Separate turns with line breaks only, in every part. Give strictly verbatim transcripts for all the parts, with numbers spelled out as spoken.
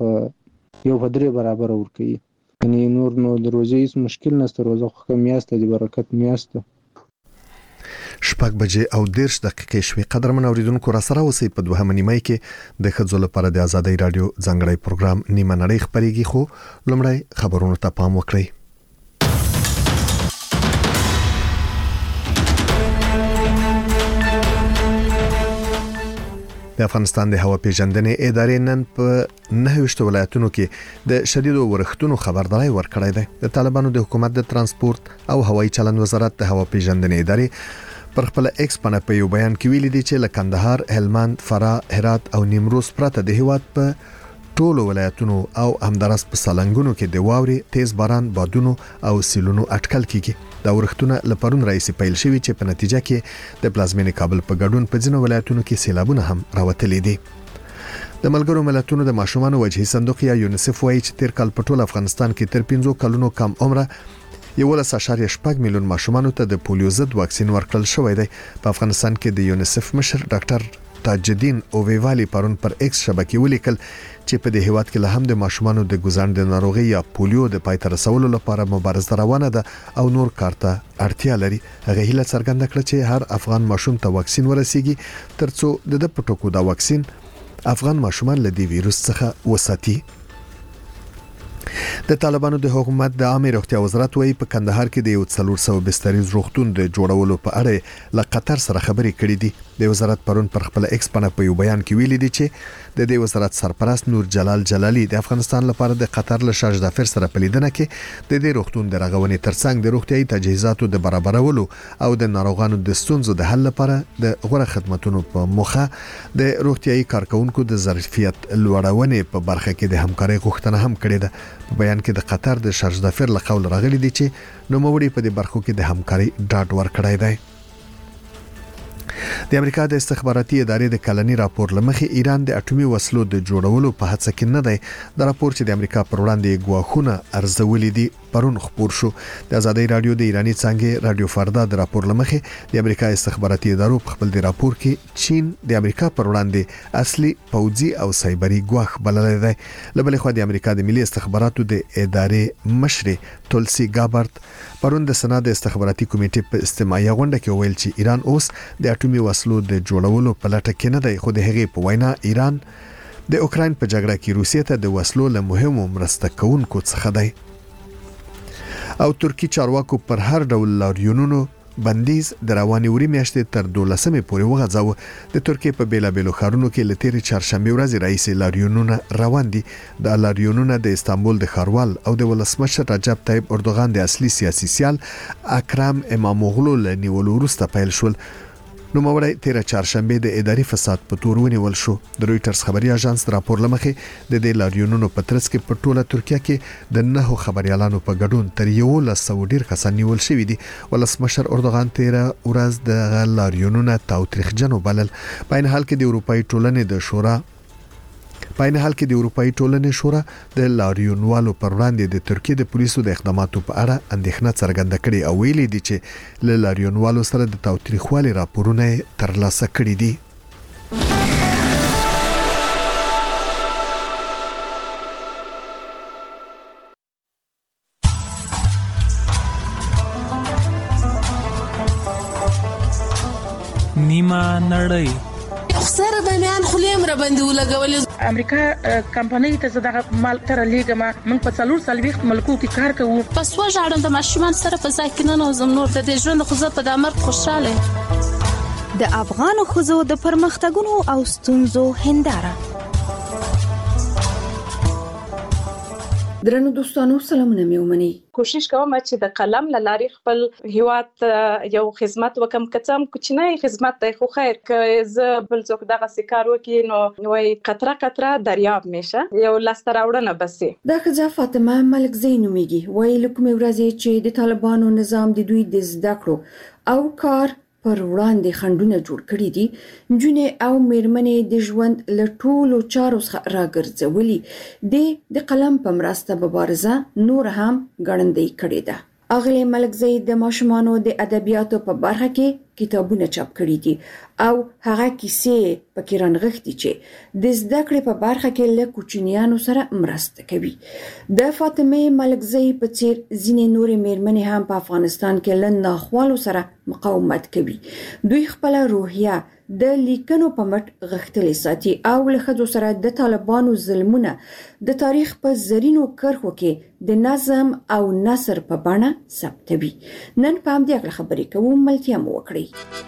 په یو په درې برابر ورکوي. یعنی نور نو د روزي هیڅ مشکل نشته، روزه خو میاشت د برکت میاشت.
شپږ بجې او دیرش دقیقې شوې. قدرمن اوریدونکو، را سره اوسئ په دوهمه نیمه کې د ښځو لپاره د ازادۍ رادیو ځانګړی پروګرام نیمه نړۍ خبرېږي، خو لومړی خبرونو ته پام وکړئ. د افغانستان د هوا پیژندنې ادارې نن په نهه ویشت ولایتونو کې د شدیدو ورښتونو خبرداری ورکړی دی. د طالبانو د حکومت د ترانسپورت او هوایي چلند وزارت د هوا پیژندنې ادارې پر خپل ایکس باندې په یو بیان کې ویلي دي چې له کندهار، هلمند، فراه، هرات او نیمروز پرته د هیواد په ټولو ولایتونو او همدارس په سالنګونو کې د واورې، تیز باران، بادونو او سیلونو اټکل کیږي. دا ورښتونه لپاره رئیس پیل شوی چې په نتیجه کې د پلازمینې کابل په ګډون په ځینو ولایتونو کې سیلابونه هم راوتلي دي. د ملګرو ملتونو د ماشومانو وجهي صندوق یا یونیسف وایي چې تیر کال په ټول افغانستان کې تر پنځو کلونو کم عمره یولس اشاریه شپږ میلیون ماشومانو ته د پولیو ضد واکسین ورکړل شوی دی. په افغانستان کې د یونیسف مشر ډاکټر تاجدین اوویوالی پرون پر ایکس شبکې ولیکل چې په دې هیواد کې له هم د ماشومانو د ګزاند ناروغي یا پولیو د پای ته رسولو لپاره مبارزه روانه ده او نور کارته اړتیا لري. هغه هیله څرګنده کړه چې هر افغان ماشوم ته واکسین ورسیږي ترڅو د د پټوکو دا واکسین افغان ماشومان له دې وایروس څخه وساتي. د طالبانو د حکومت د عامه روغتیا وزارت وايي په کندهار کې د یو څلور سوه بستریز روغتون د جوړولو په اړه له قطر سره خبرې کړې دي. د وزارت پرون پر خپل ایکس باندې په یو بیان کې ویلي دي چې د دې وزارت سرپرست نور جلال جلالی د افغانستان لپاره د قطر له شاه ظفر سره په لیدنه کې د دې روغتون د رغونې ترڅنګ د روغتيایي تجهیزاتو د برابرولو او د ناروغانو د ستونزو د حل لپاره د غوړه خدماتو په موخه د روغتيایي کارکونکو د ظرفیت لوړونې په برخه کې د همکارۍ غوښتنه هم کړې ده. په بیان کې د قطر د شاه ظفر له قول راغلي دي چې نوموړي په دې برخو کې د همکارۍ ډاډ ورکړی دی. د امریکا د استخباراتي ادارې د کلنی راپور لمخې ایران د اټومي وسلو د جوړولو په هڅه کې نه دی. د راپور چې د امریکا پر وړاندې ګواښونه ارزولې دي پرون خبر شو. د ازادۍ رادیو د ایرانی څنګه رادیو فردا د راپور لمخې د امریکا استخباراتي ادارو په خپل د راپور کې چین د امریکا پر وړاندې اصلي پوځي او سایبري ګواښ بللی دی. لبلې خو د امریکا د ملي استخباراتو د ادارې مشر تولسی ګابرت پرون د سنا د استخباراتي کمیټې په استماعي غونډه کې ویل چې ایران اوس د اټومي وسلو د جوړولو په لټه کې نه دی، خو د هغې په وینا ایران د اوکراین په جګړه کې روسیې ته د وسلو له مهمو مرسته کوونکو څخه دی. او ترکی چارواکو پر هر ډول لاریونونو بندیز د رواني وری میاشتې تر دولسمې پورې وغځاوه. د ترکیې په بیلابیلو ښارونو کې له تیرې چهارشنبې ورځې راهیسې لاریونونه روان دي. د لاریونونه د استانبول د ښاروال او د ولسمشر رجب طیب اردوغان د اصلي سیاسي سیال اکرم اماموغلو له نیولو وروسته پیل شول. نوموړی تیره چهارشنبې د اداري فساد په تور ونیول شو. د رویټرز خبري اژانس راپور لمخې د دې لاریونونو په ترڅ کې په ټوله ترکیه کې د نهو خبريالانو په ګډون تر یولس سوه ډیر کسان نیول شوي دي. ولسمشر اردوغان تیره ورځ د لاریونونو تاوتریخجن وبلل. په این حال کې د اروپאי ټولنې د شورا په این حال کې د اروپאי ټولنې شورا د لاریونوالو پر وړاندې د ترکیه د پولیسو د اقداماتو په اړه اندېښنه څرګنده کړې او ویلي دي چې له لاریونوالو سره د تاوتریخوالي راپورونه ترلاسه کړي دي.
نیمه نړۍ
سره د میان خلیم را باندې ولګول.
امریکا کمپنۍ ته زده مال تر لیګما من په څلور سالويخت ملکو کې کار کوو.
پس وژاړم د ماشومان سره په ځای کې نه نوزم نور د دې ژوند خو زه په دامر خوشاله.
د افغان خوځو د پرمختګونو او ستونزو هنداره.
درنو دوستانو سلامونه مې ومني.
کوشش کوم چې د قلم لاري خپل هیواد یو خدمت وکم، کڅم کوچنی خدمت دی خو خیر که زه بل څوک دغه سکار وکي نو وای قطره قطره دریاب میشه یو لاستراوړنه بسي.
دا خځه فاطمه ملک زینومیږي وای لکه ورځې چې د طالبانو نظام د دوی د زده کړو او کار پر وړاندې خندونه جوړ کړی دي. نجونې او میرمنې د ژوند له ټولو چارو څخه راګرځولي. د د قلم په مرسته مبارزه نور هم ګړندۍ کړې ده. اغلی ملکزی د ماشومانو د ادبیاتو په برخه کې کتابونه چاپ کړي دي او هغه کیسې پکې رانغښتي چې د زده کړې په برخه کې له کوچنیانو سره مرسته کوي. د فاطمه ملکزی په څیر ځینې نورې میرمنې هم په افغانستان کې له ناخوالو سره مقاومت کوي. دوی خپل روحیه د لیکنو په مټ غښتلې ساتي او له ښځو سره د طالبانو ظلمونه د تاریخ په زرینو کرښو کې د نظم او نثر په بڼه ثبتوي. نن په همدې اړه خبرې کوو، ملتیا مو وکړئ.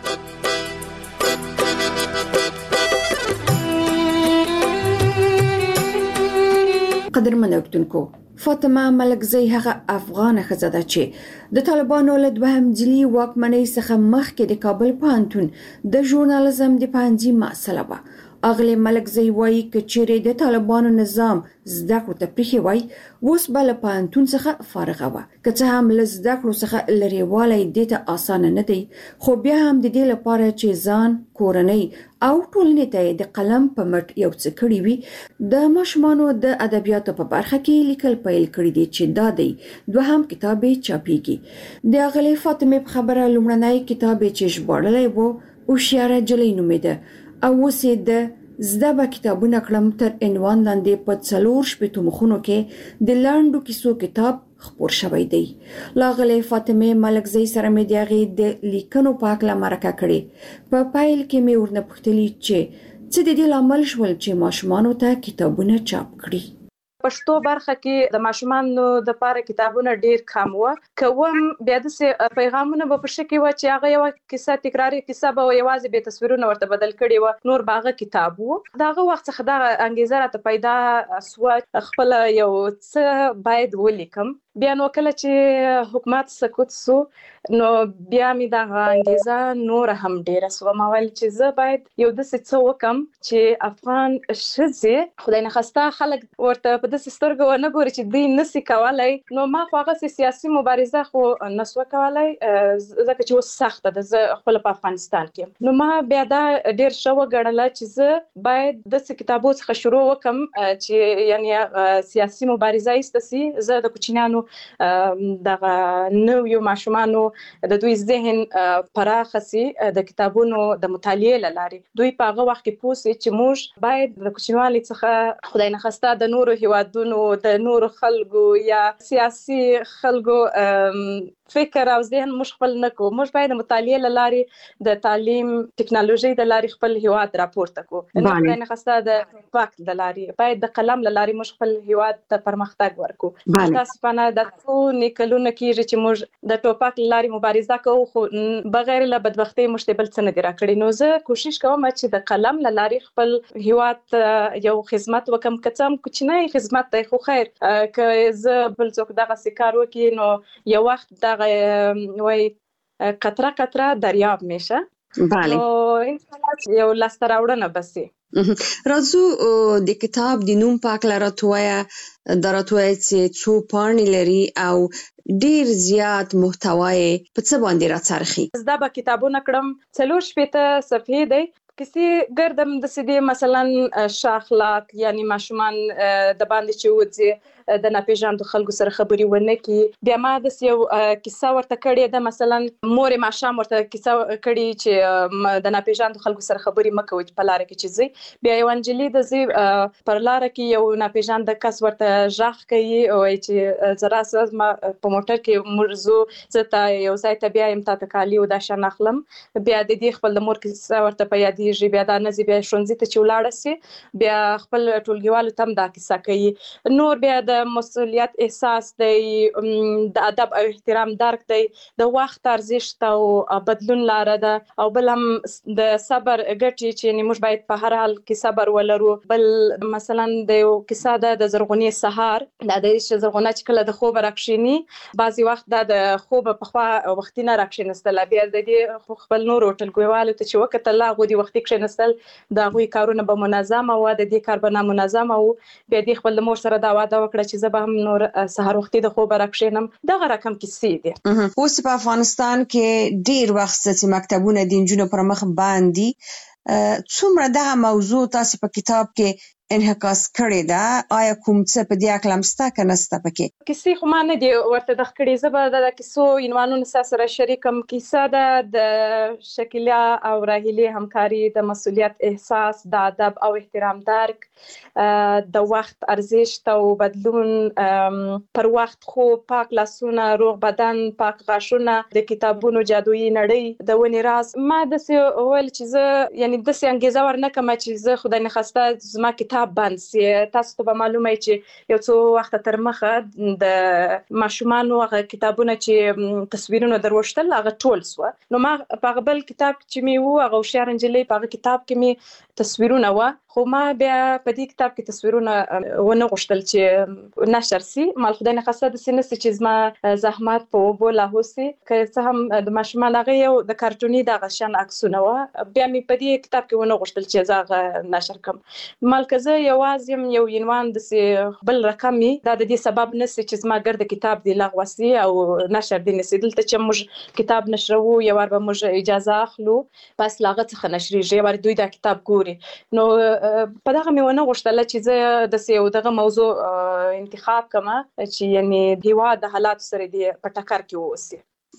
قدرمن اوریدونکو، فاطمه ملکزی هغه افغان ښځه ده چې د طالبانو له دوهم ځلي واکمنۍ څخه مخکې د کابل پوهنتون د ژورنالیزم د پوهنځي محصله وه. اغلی ملکزی وایي که چیرې د طالبانو نظام زده کړو ته پریښی وای، اوس به له پوهنتون څخه فارغه وه. که څه هم له زده کړو څخه لرېوالی دې ته اسانه نه دی، خو بیا هم د دې لپاره چې ځان، کورنۍ او ټولنې ته د قلم په مټ یو څه کړي وي، د ماشومانو د ادبیاتو په برخه کې لیکل پیل کړي دي چې دا دی دوهم کتاب یې چاپیږي. د اغلی فاطمه په خبره لومړنی کتاب یې چې ژباړلی و هوښیاره نجلۍ نومیده او اوس یې د زده به کتابونه کړم تر عنوان لاندې په څلور شپېتو مخونو کې د لنډو کیسو کتاب خپور شوی دی. لاغلی فاطمه ملکزی سره مې د هغې د لیکنو په هکله مرکه کړې. په پیل کې مې ورنه پوښتلي چې څه د دې لامل شول چې ماشومانو ته کتابونه چاپ کړي.
پښتو برخه کې د ماشومانو د پاره کتابونه ډیر کم و، کوم بیا د پیغامونه په شکل و چې هغه یو کیسه تکراری کیسه به یوازې به تصویرونه ورته بدل کړي و، نور باغه کتاب وو. داغه وخت څخه دا انګیزه راته پیدا سو خپل یو څه باید ولیکم. بیا نو کله چې حکومت سقوط سو نو بیا می دا انګیزه نور هم ډیره سو. ما ویل چې زه باید یو د څه وکم چې افغان ښځې خدای نه خواسته خلک ورته په داسې سترګو ونه ګوري چې دوی نسي کولای. نو ما خو هغه سیاسي مبارزه خو نسو کولای ځکه چې اوس سخته ده، زه خپل په افغانستان کې. نو ما بیا دا ډیر شو غړله چې زه باید د کتابو څخه شروع وکم چې یعنی سیاسي مبارزه ایستسي. زه د کوچنیانو دغه نویو ماشومانو د دوی ذهن پراخه سي د کتابونو د مطالعې لارې. دوی په هغه وخت کې پوه سي چې موږ باید د کوچنیوالي څخه خدای نه خواسته د نورو هیوادونو د نورو خلکو یا سیاسي خلکو فکر او ذهن موږ خپل نه کوو. موږ باید د مطالعې لارې د تعلیم ټکنالوژي د لارې خپل هیواد راپورته کوو. خدای نه خواسته د وخت د لارې باید د قلم لارې موږ خپل هیواد ته پرمختګ ورکړو. تاسو په د څو نیکلونه کېږي چې موږ د ټوپک لارې مبارزه کوو، خو بغیر له بدبختۍ موږ بل څه نه دي راکړي. نو زه کوشش کوم چې د قلم لارې خپل هیواد یو خدمت وکم، که څه هم کوچنی خدمت دی خو خیر. که زه بل څوک دغه کار وکړي نو یو وخت دغه وای قطره قطره دریاب میشه.
بله.
نو انشاءالله یو لاسته راوړنه بسي.
راځو د کتاب د نوم په اړه راته دا راته چې څو پاڼې لري او ډیر زیات محتوای په څه باندې راڅرخي.
زدا به کتابونه کړم څلور شپېته صفحې دی. کسی ګردم د سدي مثلا شاخلاق یعنی ماشومان د باندې چې وځي د ناپېژاندو خلکو سره خبري ونه کی. بیا ما د یو کیسه ورته کړې ده، مثلا مور ماشام ورته کیسه کړې چې د ناپېژاندو خلکو سره خبري مکوي په لار کې چې زی. بیا یو انجلی د زی پر لار کې یو ناپېژاند کس ورته ژغ کوي او چې زرا ساز ما په موټر کې مرزو زته یو ځای ته بیا ام ته کالی او د شان اخلم. بیا د دې خپل د مور کیسه ورته په یاد دی. بیا د نزی بیا شونځي ته چولاړه سي، بیا خپل ټولګیوالو تم دا کیسه کوي. نور بیا د مسؤلیت احساس دی، د ادب او احترام درک دی، د وخت ارزښت او بدلون لاره ده، او بل هم د صبر ګټي چې موږ باید په هر حال کې صبر ولرو. بل مثلا د یو کیسه ده د زرغونی سهار، دا د زرغونه چې کله د خوب راکښینی بعضی وخت د خوب په خوا وختینه راکښینستل. بیا د دې خپل نور ټولګیوالو ته چې وکړه لا غوډي وخت کې نستل دا غوي کارونه به منظم او د دې کار به نامنظم او بیا دې خپل مور سره دا وعده وکړه چې زه به هم نور سحر وختي د خوب راکښینم. دغه رقم کیسې دي.
اوس په افغانستان کې ډیر وخت چې مکتبونه د نجونو پر مخ باندې څومره دغه موضوع تاسو په کتاب کې انعکاس کړی ده؟ آیا کوم څه په دې اړه مستا کنه ستا پکې؟
کیسې خو ما نه دی ورته د کړې زه به د کیسو عنوانونه سره شریکم. کیسه ده د شکیلا او راهیلې همکاري، د مسؤلیت احساس، د ادب او احترام درک، د وخت ارزښت او بدلون، پر وخت خو، پاک لاسونه، روغ بدن، پاک غاښونه، د کتابونو جادویي نړۍ، د ونې راز. ما داسې ویل چې زه یعنی داسې انګیزه ورنکړم چې زه خدای نخواسته زما کتاب بند سي. تاسو ته به معلومه چې یو څو وخت تر مخه د ماشومانو هغه کتابونه چې تصویرونه دروشتل هغه ټول سو. نو ما په هغه بل کتاب چې مې وو هغه هوښیار نجلۍ په هغه کتاب کې مې تصویرونه وه، خو ما بیا په دې کتاب کې تصویرونه ونه غوښتل چې نشر سي. مال خدای نخواسته داسې نه سي چې زما زحمت په اوبو لاهو سي. که څه هم د ماشومان هغه یو د کارټوني دغه شان عکسونه وه، بیا مې په دې کتاب کې ونه غوښتل چې زه هغه نشر کړم. مال که زه یوازې یم یو عنوان داسې بل رقم وي، دا د دې سبب نه سي چې زما ګرد کتاب دې لغوه سي او نشر دې نه سي. دلته چې موږ کتاب نشروو یو وار به موږ اجازه اخلو، بس له هغه څخه نشریږي، یو وار دوی دا کتاب ګوري. نو په دغه مې ونه غوښتله چې زه داسې یو دغه موضوع انتخاب کړم چې یعنی د هېواد د حالاتو سره دې په ټکر کې واوسي.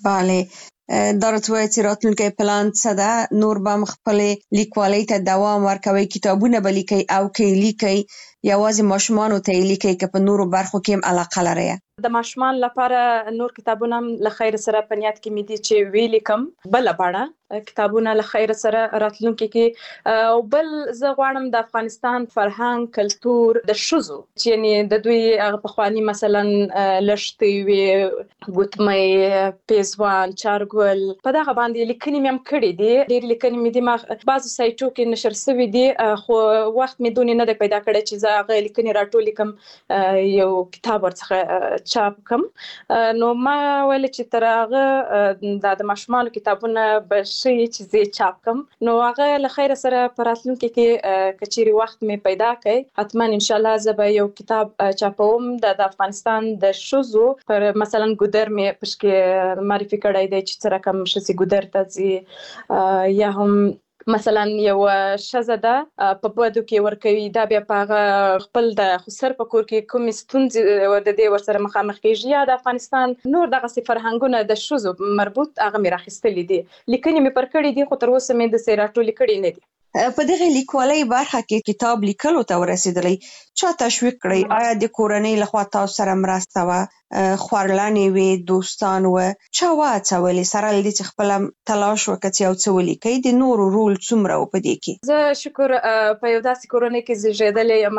بله، دا راته وایه چې راتلونکی پلان څه ده؟ نور به هم خپلې لیکوالۍ ته دوام ورکوئ، کتابونه به لیکئ او که یې لیکئ یوازې ماشومانو ته یې لیکئ که په نورو برخو کې هم علاقه لرئ؟
د ماشومان لپاره نور کتابونه هم له خیر سره په نیت کې مې دي چې ویلیکم بله بڼه کتابونه له خیر سره راتلونکي کې. او بل زه غواړم د افغانستان فرهنګ، کلتور، د ښځو چې یعنی د دوی هغه پخواني مثلا لښتې وې، ګوتمۍ، پیزوان، چارګل، په دغه باندې لیکنې مې هم کړې دي. ډېرې لیکنې مې دي، ما بعضو سایټو کې نشر سوي دي، خو وخت مې دونې نه دی پیدا کړی چې زه هغه لیکنې راټولې کړم یو کتاب ورڅخه چاپ کم. نو ما ویل چې تر هغه دا د ماشومانو کتابونه به شي چې زه چاپ کم. نو هغه له خیر سره په راتلونکي کې که چیرې وخت مې پیدا کړی حتما انشاءالله زه به یو کتاب چاپوم د افغانستان د ښځو پر مثلا ګودر مې پشکې معرفي کړی دی چې څه رقم ښځې ګودر ته ځي، یا هم مثلا یو ښځه ده په بدو کې ورکوي، دا بیا په هغه خپل د خسر په کور کې کومې ستونزې د دې ورسره مخامخ کېږي، یا د افغانستان نور دغسې فرهنګونه د ښځو مربوط هغه مې راخیستلي دي. لیکنې مې پر کړي دي خو تر اوسه مې داسې راټولې کړي نه دي.
په دغه لیکوالۍ برخه کې کتاب لیکلو ته ورسېدلی چا تشویق کړی؟ آیا د کورنۍ لخوا تاسو سره مرسته وه؟ خورلنې وې، دوستان وه؟ چا وهڅولې سره له دې چې خپله تلاش وکړه چې یو څه ولیکئ؟ د نورو رول څومره و په دې کې؟
زه شکر په یو داسې کورنۍ کې زیږېدلې یم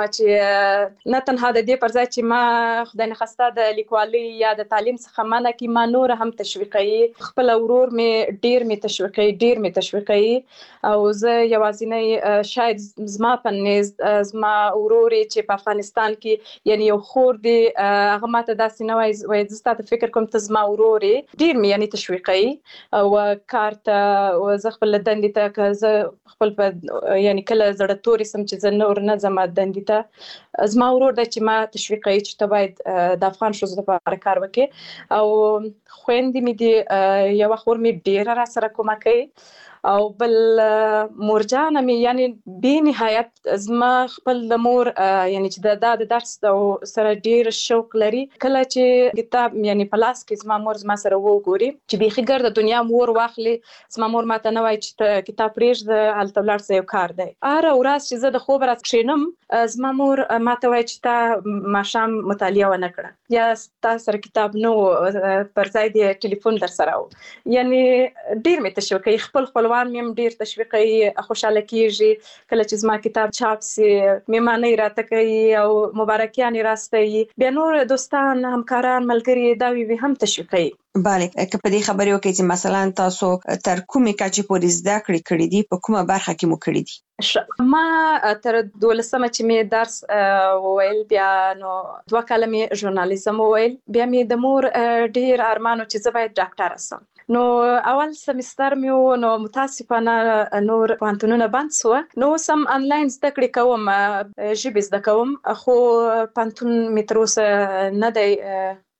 چې نه تنها د دې پر ځای چې ما خدای نخواسته د لیکوالۍ یا د تعلیم څخه منع کړي، ما نور هم تشویقوي. خپل ورور مې ډېر مې تشویقوي، ډېر مې تشویقوي. او زه یوازې شاید زما په نیز زما ورورې چې په افغانستان کې یعنی یو خور دی، هغه ماته داسې نه وایي زه ستا ته فکر کوم ته زما ورورې، ډېر مې یعنی تشویقوي. او کار ته زه خپل دندې ته که زه خپل په یعنی کله زړه تورې سم چې زه نور نه ځم دندې ته، زما ورور دی چې ما تشویقوي چې ته باید د افغان ښځو لپاره کار وکړې. او خویندې مې دي، یوه خور مې ډېره را سره کومک کوي، او بل مورجانه مې یعنی بې نهایت زما خپل د مور یعنی چې دا د درس سره ډېر شوق لري. کله چې کتاب یعنی په لاس کې زما مور زما سره وګوري چې بیخي ګرده دنیا مور واخلي، زما مور ماته نه وایي چې ته کتاب پرېږده هلته ولاړ شه یو کار دی. هره ورځ چې زه د خوب را کښېنم زما مور ماته وایي چې تا ماښام مطالعه ونه کړه یا تا سره کتاب نه و، پر ځای دې ټلیفون در سره و. یعنی ډېر مې تشویقوي. خپل خپلوان مې هم ډېر تشویقوي، خوشحاله کېږي کله چې زما کتاب چاپ سي، مېمانۍ راته کوي او مبارکیانې راستوي. بیا نور دوستان، همکاران، ملګري دا وي هم تشویقوي.
بله، که په دې خبرې وکړئ چې مثلا تاسو تر کومې کچې پورې زده کړې کړي دي، په کومه برخه کې مو کړي دي؟
ما تر دولسمه چې مې درس وویل، بیا نو دوه کاله مې ژورنالیزم وویل، بیا مې د مور ډېر ارمان و چې زه باید ډاکټره سم. نو اول سمستر مې و، نو متاسفانه نور پوهنتونونه بند سوه. نو اوس هم انلاین زده کړې کوم، ژبې زده کوم، خو پوهنتون مې تر اوسه نه دی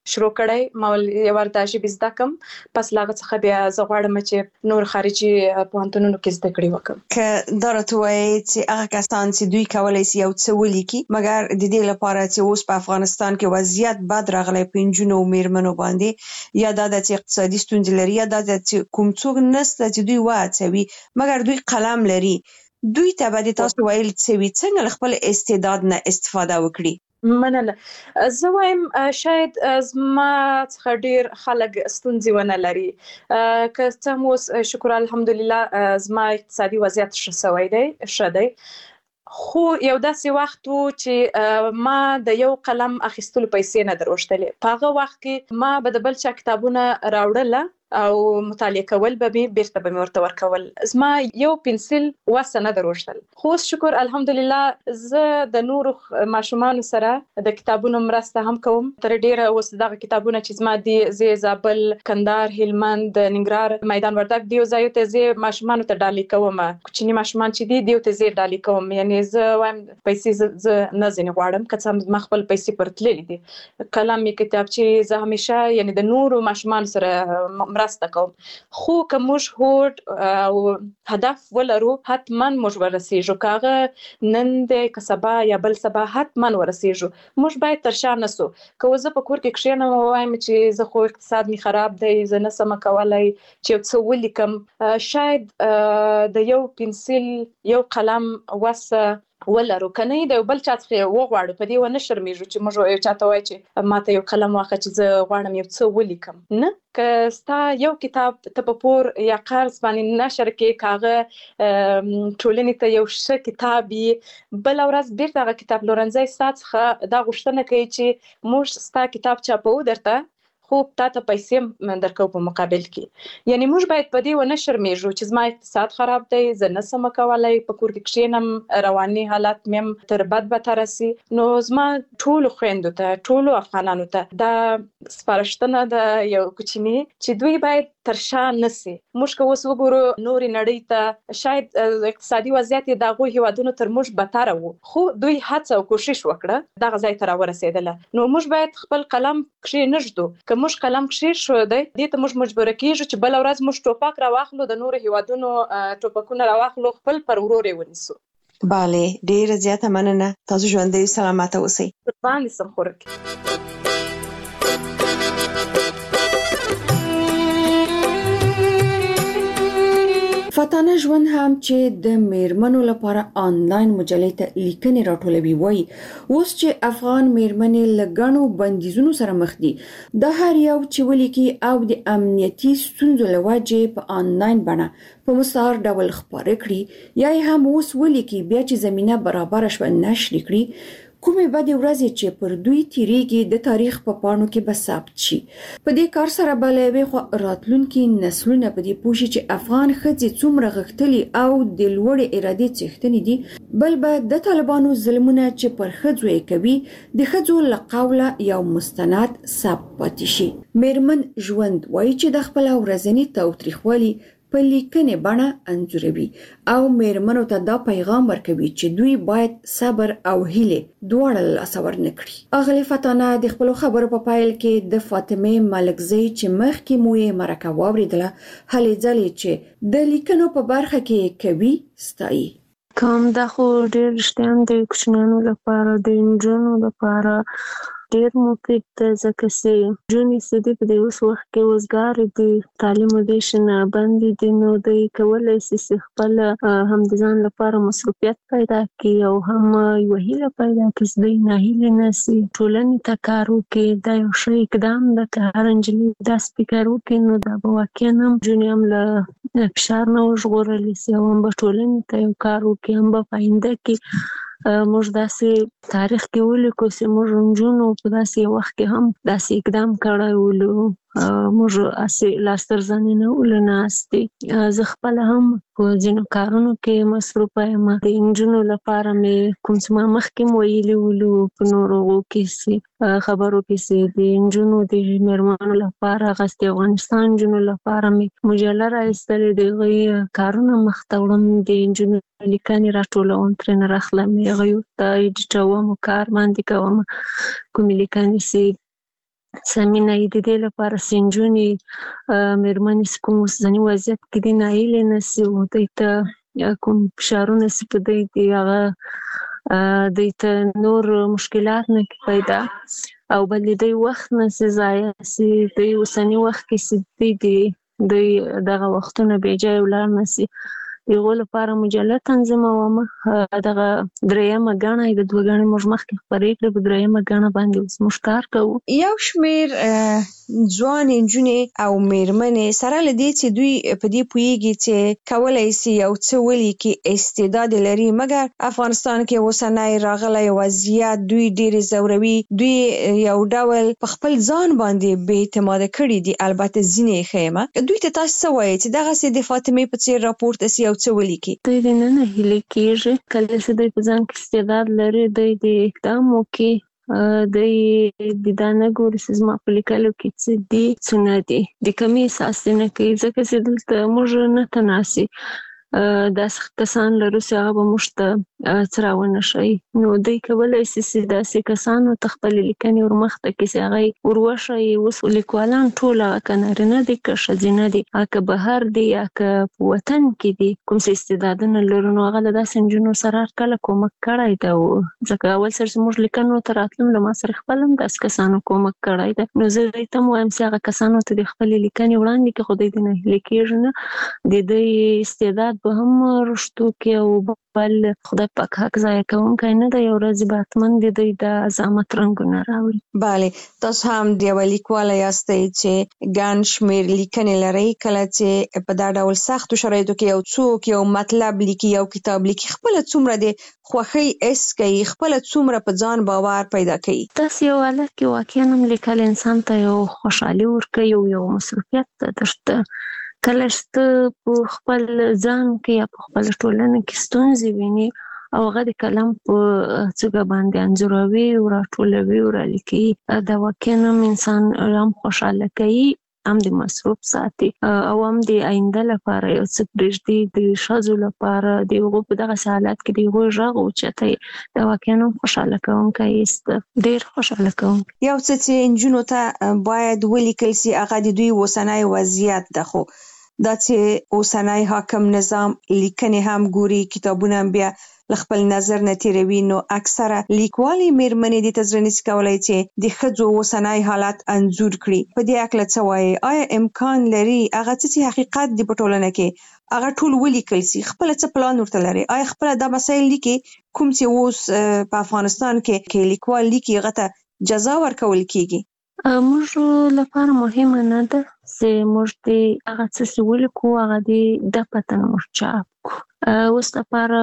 شروع کړی، ما یو ور د ژبې زده کم، پس لاغه څخه بیا زه غواړم چې نور خارجي پوهنتونونو کې زده کړې وکړم.
که دا راته وایي چې هغه کسان چې دوی کولی شي یو څه ولیکي، مګر د دې لپاره چې اوس په افغانستان کې وضعیت بد راغلی په نجونو او میرمنو باندې، یا دا د اقتصادي ستونزې لري، یا دا د کوم څوک نشته چې دوی وهڅوي مګر دوی قلم لري، دوی ته به د تاسو ویل څه وي څنګه له خپل استعداد نه استفاده وکړي؟
مننه. زه وایم شاید زما څخه ډیر خلک ستونزې ونه لري، که څه هم اوس شکر الحمدلله زما اقتصادي وضعیت ښه سوی دی، ښه دی، خو یو داسې وخت و چې ما د یو قلم اخیستلو پیسې نه دروښتلې. په هغه وخت کې ما به د بل چا کتابونه راوړله او مطالعه کول به مې بیرته به مې ورته ورکول، زما یو پنسل وسه نه دروښتل. خو اوس شکر الحمدلله زه د نورو ماشومانو سره د کتابونو مرسته هم کوم. تر ډیره اوس دغه کتابونه چې زما دي، زه زابل، کندهار، هلمند، ننګرهار، میدان وردګ دیو ځایو ته زه ماشومانو ته ډالۍ کوم، کوچني ماشومان چې دي دیو ته زه ډالۍ کوم. یعنی زه وایم پیسې زه نه ځینې غواړم، که څه هم ما خپل پیسې پرتللې دي، قلم یې کتابچې زه همیشه یعنی د نورو ماشومانو سره مرسته کوم. خو که موږ هوډ او هدف ولرو حتما موږ ورسیږو، که هغه نن دی که سبا یا بل سبا حتما ورسیږو. موږ باید تر شا نسو. که زه په کور کې کښېنم او وایم چې زه خو اقتصاد می خراب دی، زه نسم کولی چې یو څه ولیکم، شاید د یو پنسل یو قلم وسه ولرو، کنه د بل چا څخه وغواړو، په دې ونه شرمېږو چې موږ یو چاته وایي چې ماته یو قلم واخله چې زه غواړم یو څه ولیکم. نه، که ستا یو کتاب ته په پور یا قرض باندې نشر کې، کاغه ټولنې ته یو ښه کتاب یې، بل ورځ بیرته هغه کتاب پلورنځی ستا څخه دا غوښتنه کوي چې موږ ستا کتاب چاپو درته، خو تا ته پیسې درکو په مقابل کې. یعنی موږ باید په دې ونه شرمېږو چې زما اقتصاد خراب دی، زه نسم کولی په کور کې کښېنم، رواني حالت مې تر بد بدتره سي. نو زما ټولو خویندو ته، ټولو افغانانو ته دا سپارښتنه ده یو کوچني، چې دوی باید تر شا نسي. موږ که اوس وګورو نورې نړۍ ته، شاید اقتصادي وضعیت یې د هغو هیوادونو تر موږ بدتره و، خو دوی هڅه او کوشش وکړه دغه ځای ته راورسېدله. نو موږ باید خپل قلم کښېنږدو. که موږ قلم کښېښودی، دې ته موږ مجبوره کېږو چې بله ورځ موږ ټوپک راواخلو، د نورو هیوادونو ټوپکونه راواخلو، خپل پر ورور یې ونیسو.
بله، ډیره زیاته مننه. تاسو ژوندی سلامته اوسئ.
قربان دې سم خورک.
فاتانه ژوند هم چې د میرمنو لپاره آنلاین مجلې ته لیکنې راټولوي، وایي اوس چې افغان میرمنې له ګڼو بندیزونو سره مخ دي، دا هر یو چې ولیکي او د امنیتي ستونزو له وجې په آنلاین بڼه په مستعار ډول خپاره کړي، یا یې هم اوس ولیکي بیا چې زمینه برابره شوه نشر کړي، کومې بدې ورځې چې پر دوی تیریږي د تاریخ په پاڼو کې به ثبت شي. په دې کار سره به له یوې خوا راتلونکي نسلونه په دې پوه شي چې افغان ښځې څومره غښتلي او د لوړې ارادې څښتنې دي، بل به د طالبانو ظلمونه چې پر ښځو یې کوي د ښځو له قوله یو مستند ثبت پاتې شي. میرمن ژوند وایي چې د خپل ورځني تاوتریخوالي په لیکنې بڼه انځوروي او میرمنو ته دا پیغام ورکوي چې دوی باید صبر او هیلې دواړه له لاسه ورنه کړي. اغلې فاتانه د خپلو خبرو په پیل کې د فاطمې ملکزۍ چې مخکې مو یې مرکه واورېدله هلې ځلې چې د لیکنو په برخه کې کوي ستایي.
کوم دا خو ډېر رښتیا د کوچنیانو لپاره، د نجونو لپاره ډېر مفید ده، ځکه چې نجونې چې دي په دې اوس وخت کې وزګارې دي، تعلیم ودې نه بندې دي، نو دوی کولی شي چې خپله هم د ځان لپاره مصروفیت پیدا کړي او هم یوه هیله پیدا کړي چې دوی ناهیلې نه شي، ټولنې ته کار وکړي. دا یو ښه اقدام ده. که هر نجلۍ داسې فکر وکړي نو دا به واقعا هم نجونې هم له فشار نه وژغورلی شي او هم به ټولنې ته یو کار وکړي، هم به په آینده کې موږ داسې تاریخ کې ولیکو چې موږ نجونو په داسې یو وخت کې هم داسې اقدام کړی ولو، موږ هسې لاس تر زنې نه ولو ناستې. زه خپله هم په ځینو کارونو کې مصروفه یم. د نجونو لپاره مې کوم څه ما مخکې م ویلي ولو په نورو هغو کې چې خبرو کې چې د نجونو د میرمنو لپاره هغسې د افغانستان نجونو لپاره مې مجله راایستلې، د هغوی کارونه مخته وړم، د نجونو لیکنې راټولوم، ترېنه راخلم، هغوی ورته ایډیټوم، کار باندې کوم، کومې لیکنې چې سمینه د دې لپاره سنجونی مېرمنې چې کوم اوسني وضعیت کې دي نایلې نشي او دوی ته کوم فشارونه چې په دوی دي هغه دوی ته نور مشکلات نه پیدا او بل دوی وخت نه شي ضایع شي دوی اوسني وخت کې چې دي دوی دغه وختونه بې ځایه ولاړ نه شي دغه لپاره مجله تنظیموم دغه درېیمه ګڼه د دوه ګڼې موږ مخکې خپرې کړې په درېیمه ګڼه باندې اوس موږ کار کوو.
یو شمېر ځوان نجونې او مېرمنې سره له دې چې دوی په دې پوهېږي چې کولی شي یو څه ولیکي استعداد لري مګر افغانستان کې اوسنی راغلی وضعیت دوی ډېرې ځوروي دوی یو ډول په خپل ځان باندې بې اعتماده کړي دي البته ځینې یې ښیمه دوی ته تاسو څه وایئ چې دغسې د فاطمې په څېر راپورته شي څه ولیکي
دوی د نه نه هیلې کېږي کله چې دوی په ځان کې استعداد لري دوی د اقدام وکړي دوی د دا نه ګوري چې زما په لیکلو کې څه دي څه نه دي د کمې احساس نه کوي ځکه چې دلته موږ نه تناسي داسې کسان لرو چې هغه به موږ ته څه راونه ښیي نو دوی کولی شي چې داسې کسانو ته خپلې لیکنې ورمخته کړي چې هغه یې وروښیي اوس لیکوالان ټول هغه که نارینه دي که ښځینه دي که بهر دي یا که په وطن کې دي کوم څه استعدادونه لرو نو هغه له داسې نجونو سره هرکله کومک کړی ده ځکه اول سر چې موږ لیکنو ته راتلم له ما سره خپل هم داسې کسانو کومک کړی ده نو زه دوی ته هم وایم چې هغه کسانو ته د خپلې لیکنې وړاندې کړي خو دوی د نهیلې کېږي نه د دوی استعداد به هم رشتو کې او بل خدای پاک حق ضایع کوونکی نه دی یو ورځ به حتما د دوی د عظمت رنګونه راوړي.
بله تاسو هم د یوه لیکواله یاستئ چې ګڼ شمېر لیکنې لرئ کله چې په دا ډول سختو شرایطو کې یو څوک یو مطلب لیکي یو کتاب لیکي خپله څومره د خوښۍ حس کوي خپله څومره په ځان باور پیدا کوي.
داسې یو حالت کې واقعا هم لیکل انسان ته یو خوشحالي ورکوي او یو مصروفیت درته کله چې ته په خپل ځان کې یا په خپل ټولنه کې ستونزې ویني او هغه د کلم په څوکه باندې انځوروي او راټولوي او رالیکي دا واقعا هم انسان هم خوشحاله کوي هم د مصروف ساتي او هم د آینده لپاره یو څه پرېږدي د ښځو لپاره د هغو په دغسې حالت کې د هغوی غږ اوچتوي دا واقعا هم خوشحاله کوونکی است ډېر خوشحاله کوونکی.
یو څه چې نجونو ته باید ولیکل سي هغه د دوی اوسنی وضعیت ده خو دا چې اوسنی حاکم نظام لیکنې هم ګوري کتابونه هم بیا له خپل نظر نه تېروي نو اکثره لیکوالې مېرمنې دې ته زړه نشي کولی چې د ښځو اوسنی حالت انځور کړي په دې هکله څه وایي آیا امکان لري هغه څه چې حقیقت دی په ټولنه کې هغه ټول ولیکل سي خپله څه پلان ورته لري آیا خپله دا مسایل لیکي کوم چې اوس په افغانستان کې کې لیکوال لیکي هغه ته جزا ورکول کیږي؟
موږ لپاره مهمه نه ده چې موږ د هغه څه چې ولیکو هغه د ده پته موږ چاپ کړو اوس لپاره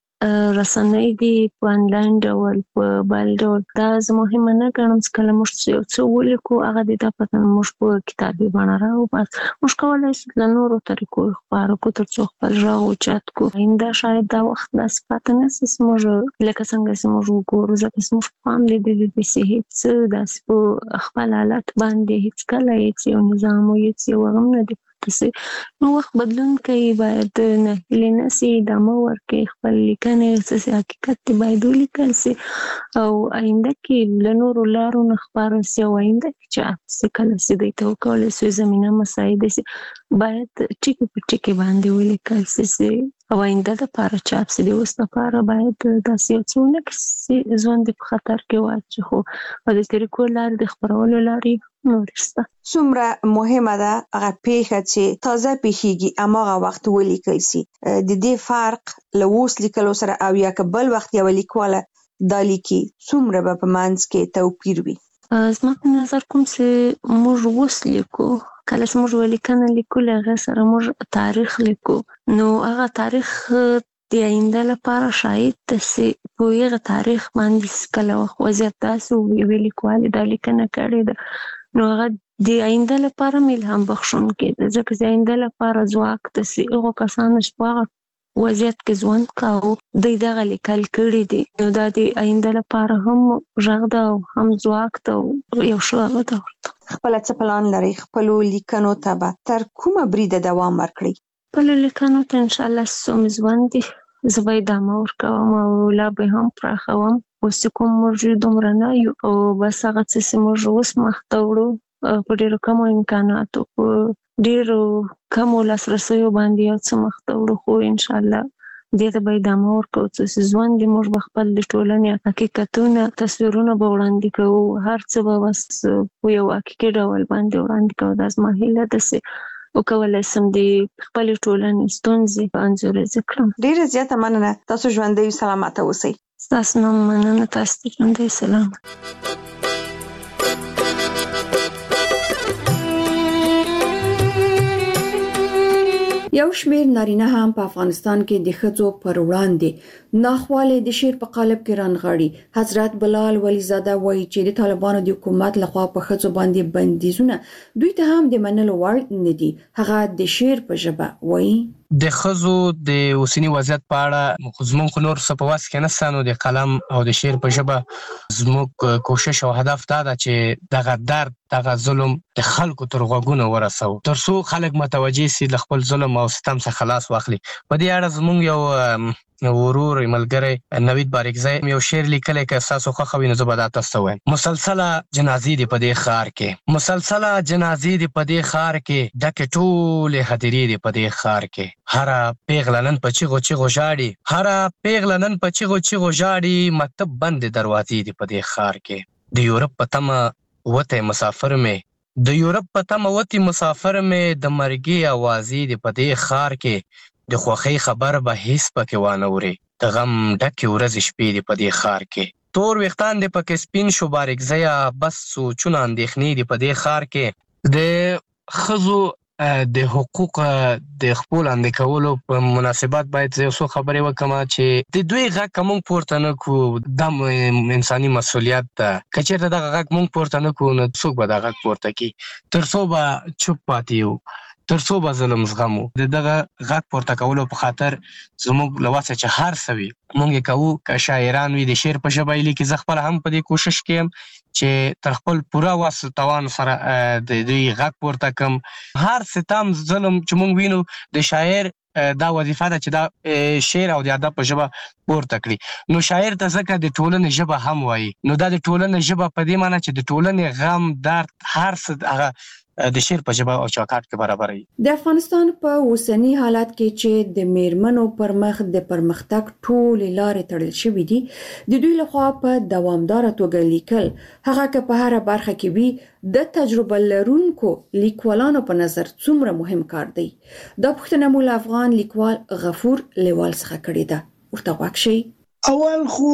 رسنۍ دي په انلاین ډول په بل ډول دا زه مهمه نه ګڼم چې کله موږ یو څه ولیکو هغه د ده پته موږ په کتابي بڼه راوباسو موږ کولی شو له نورو طریقو خپاره کړو تر څو خپل غږ اوچت کړو آینده شاید دا وخت داسې پاته نه شي چې موږ لکه څنګه چې موږ وګورو ځکه چې موږ پام لیدلی دی چې هېڅ داسې په خپل حالت باندې هېڅکله هېڅ یو نظام او هېڅ یو هغه هم نه دی نو وخت بدلون کوي باید نهیلې نه شي ادامه ورکړي خپل لیکنې څه حقیقت دی باید ولیکل شي او آینده کې له نورو لارو نه خپاره شي او آینده کې چاپ شي کله چې دوی ته وکولی شي زمینه مساعده شي باید ټکي په ټکي باندې ولیکل شي او آینده دپاره چاپ شي د اوس لپاره باید داسې یو څه ونه کړي چې ژوند یې په خطر کې واچي خو په دې طریقو لارې د خپرولو لارې نورې شته.
څومره مهمه ده هغه پیښه چې تازه پیښیږي هماغه وخت ولیکل شي د دې فرق له اوس لیکلو سره او یا که بل وخت یوه لیکواله دا لیکي څومره به په منځ کې توپیر وي؟
زما په نظر کوم چې موږ اوس لیکو کله چې موږ یوه لیکنه لیکو له هغې سره موږ تاریخ لیکو نو هغه تاریخ د آینده لپاره شاید ده چې په هغه تاریخ باندې کله وخت وضعیت داسې یوې لیکوالې دا لیکنه کړې ده نو هغه د آینده لپاره هم الهام بخښونکی ده ځکه چې آینده لپاره ځواک ده چې هغو کسانو چې په هغه وضعیت کې ژوند کاوه دوی دغه لیکل کړي دي نو دا د آینده لپاره هم غږ ده او هم ځواک ده او یو ښه هغه ده ورته.
خپله څه پلان لرئ خپلو لیکنو ته به تر کومه بریده دوام ورکړئ؟
خپلو لیکنو ته انشاءالله څه ژوند دي زه به ادامه ورکوم او لا به هم پراخوم اوس کوم موږ دومره نه یو او بس هغه څه موږ اوس مخته وړو په ډېرو کمو امکاناتو په ډېرو کمو لاسرسیو باندې یو څه مخته وړو خو انشاءالله دې ته به ادامه ورکړو څه ژوند دې موږ به خپل د ټولنې حقیقتونه تصویرونه به وړاندې کوو هر څه به بس په یو حقیقي ډول باندې وړاندې کوو دا زما هیله ده چې وکولای سم د خپل ټولنې ستونزې په انځورېزه کړم.
ډېره زیاته مننه. تاسو ژوندۍ سلامته اوسئ.
ستاسو نه مننه. تاسو ته ژوندۍ سلامت.
یو شمېر نارینه هم په افغانستان کې د ښځو پر وړاندې ناخواله د شعر په قالب کې رانغاړي. حضرت بلال ولیزاده وایي چې د طالبانو د حکومت لخوا په ښځو باندې بندیزونه دوی ته هم د منلو وړ نه دي. هغه د شعر په ژبه وایي
د ښځو د اوسنی وضعیت په اړه زموږ خو نور څه په واس کې نشته، نو د قلم او د شعر په ژبه زموږ کوشش او هدف دا ده چې دغه درد دغه ظلم د خلکو تر غوږونو ورسو تر څو خلک متوجه سي له خپل ظلم او ستم څخه خلاص واخلي. په دې اړه زموږ یو ورور ملګری نوید باریکزی یو شعر لیکلی که تاسو خوښوي نو زه به دا تاسو ته وایم. مسلسله جنازې دي په دې ښار کې، مسلسله جنازې دي په دې ښار کې، ډکې ټولې هدیرې دي په دې ښار کې. هره پیغله نن په چیغو چیغو ژاړي، هره پیغله نن په چیغو چیغو ژاړي، مکتب بندې دروازې دي په دې ښار کې. د یورپ په تمه وتی مسافر مې، د یورپ په تمه وتی مسافر مې، د مرګي اوازې دي په دې ښار کې. د خوښۍ خبر به هیڅ پکې وانه وري، د غم ډکې ورځې شپې دي په دې ښار کې. تور ویښتان دي پکې سپین شو باریکزیه، بس سوچونه اندېښنې دي په دې ښار کې. د ښځو د حقوق د خپل لاندې کولو په مناسبت باید زه یو څو خبرې وکړم چې د دوی غږ که موږ پورته نه کړو دا انساني مسؤلیت ده. که چېرته دغه غږ موږ پورته نه کړو نو څوک به دا غږ پورته کړي؟ تر څو به چوپ پاتې یو، تر څو به ظلم زغمو. د دغه غږ پورته کولو په خاطر زموږ له وسه چې هر څه وي موږ یې کوو. که شاعران وي د شعر په ژبه یې لیکي، زه خپله هم په دې کوشش کې یم چې تر خپل پوره وس توان سره د دوی غږ پورته کړم. هر ستم ظلم چې موږ وینو د شاعر دا وظیفه ده چې دا شعر او د ادب په ژبه پورته کړي. نو شاعر ته ځکه د ټولنې ژبه هم وایي، نو دا د ټولنې ژبه په دې معنی چې د ټولنې غم درد هر څه هغه د شعر په ژبه او چوکاټ کې برابري.
د افغانستان په اوسنی حالت کې چې د میرمنو پر مخ د پرمختګ ټولې لارې تړل شوې دي، د دوی لخوا په دوامداره توګه لیکل، هغه که په هره برخه کې وي، د تجربه لرونکو لیکوالانو په نظر څومره مهم کار دی. دا پوښتنه مو له افغان لیکوال غفور لیوال څخه کړې ده. ورته غوږ شئ.
اول خو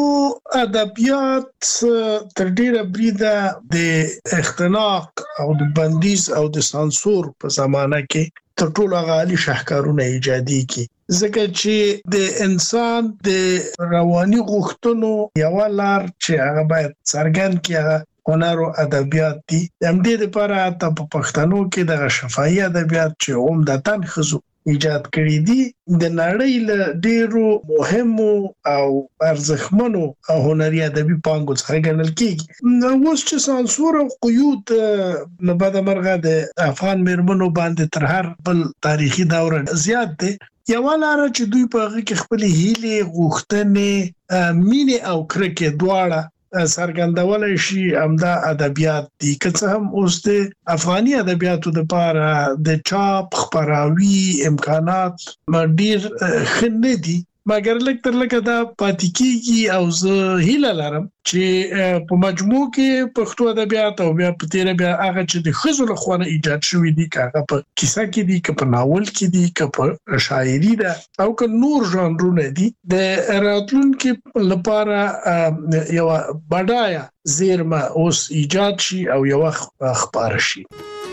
ادبیات تر ډیره بریده د اختناق او د بندیز او د سانسور په زمانه کې تر ټولو غالي شاهکارونه ایجادي کی، ځکه چې د انسان د رواني غوښتنو یو لار چې هغه باید څرګند کړي هنر او ادبیات دي. هم دې لپاره ته په پښتنو کې د شفاهي ادبیات چې عمدتاً ښځو ایجاد کړی دي د نړۍ له ډیرو مهمو او ارزښتمنو او هنري ادبي پانګو څخه ګڼل کیږي. نو اوس چې سانسور او قیود نه بعد مرغه د افغان میرمنو باندې تر هر بل تاریخي دور زیات دي، یو لاره چې دوی په هغه کې خپل هیلې، غوښتنې، مینې او کرکې دواړه څرګندولای شي، همدا ادبیات دي. که څه هم اوس د افغاني ادبیاتو لپاره د چاپ خپراوي امکانات ډیر ښه نه دي، مګر لکه تر لکه دا پاتې کیږي. او زه هیله لرم چې په مجموع کې پښتو ادبیات او بیا په تیر بیا هغه چې د ښځو له خوا ایجاد شوی دي، که هغه په کیسه کې دي، که په ناول کې دي، که په شاعري ده او که نور ژانرونه دي، د راتلونکي لپاره یو بډایه زیرمه اوس ایجاد شي او یو خبره شي.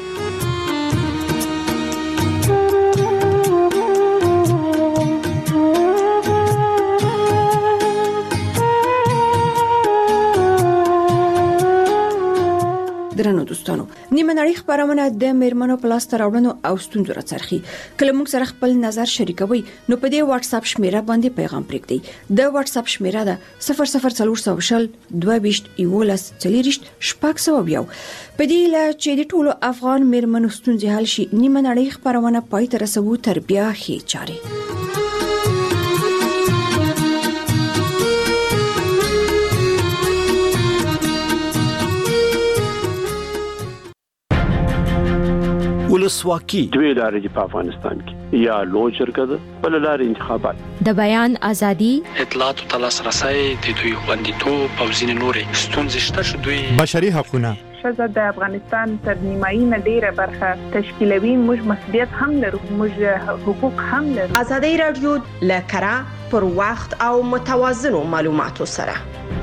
درنو دوستانو، نیمه نړۍ خبرونه د میرمنو په لاس راوړنو او ستونزو راڅرخي. کله موږ سره خپل نظر شریکوي نو په دې واتس اپ شمیره باندې پیغام پرېږدئ. د واتس اپ شمیره ده صفر صفر څلور سوه شل دوه ویشت یولس څلوېښت شپږ سوه یو. په دې له چې د ټولو افغان میرمنو ستونزې حل شي، نیمه نړۍ خبرونه پای ته رسوو تر بیا ښې چارې.
ولسواکي
دوی لارې دي په افغانستان کې، یا لوی جرګه ده بل لارې انتخابات.
د بیان ازادي،
اطلاعات او لاسرسي د دوی خوندیتوب او ځینې نورې ستونزې شته چې دوی
بشري حقوقونه
ښځه د افغانستان تر نیمایي نه ډیره برخه تشکیلوي. موږ مسؤلیت هم لرو، موږ حقوق هم لرو.
ازادي رادیو له کره پر وخت او متوازنو معلوماتو سره